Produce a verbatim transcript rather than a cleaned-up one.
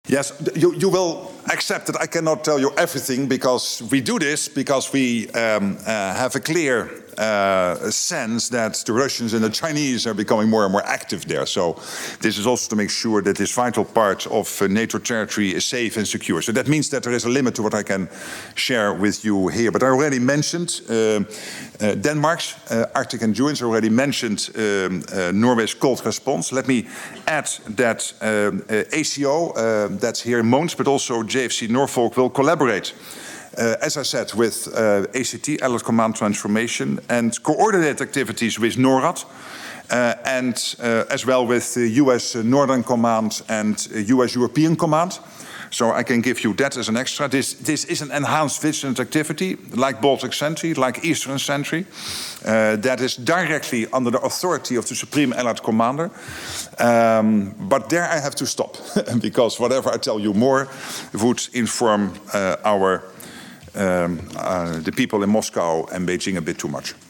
Yes, you, you will accept that I cannot tell you everything, because we do this because we um, uh, have a clear uh, sense that the Russians and the Chinese are becoming more and more active there. So this is also to make sure that this vital part of uh, NATO territory is safe and secure. So that means that there is a limit to what I can share with you here. But I already mentioned uh, uh, Denmark's uh, Arctic Endurance. I already mentioned um, uh, Norway's cold response. Let me add that um, uh, A C O, uh, that's here in Mons, but also J F C Norfolk will collaborate, uh, as I said, with uh, A C T, Allied Command Transformation, and coordinate activities with NORAD, uh, and uh, as well with the U S Northern Command and uh, U S European Command. So I can give you that as an extra. This, this is an enhanced vigilant activity, like Baltic Sentry, like Eastern Sentry, uh, that is directly under the authority of the Supreme Allied Commander. Um, but there I have to stop, because whatever I tell you more would inform uh, our um, uh, the people in Moscow and Beijing a bit too much.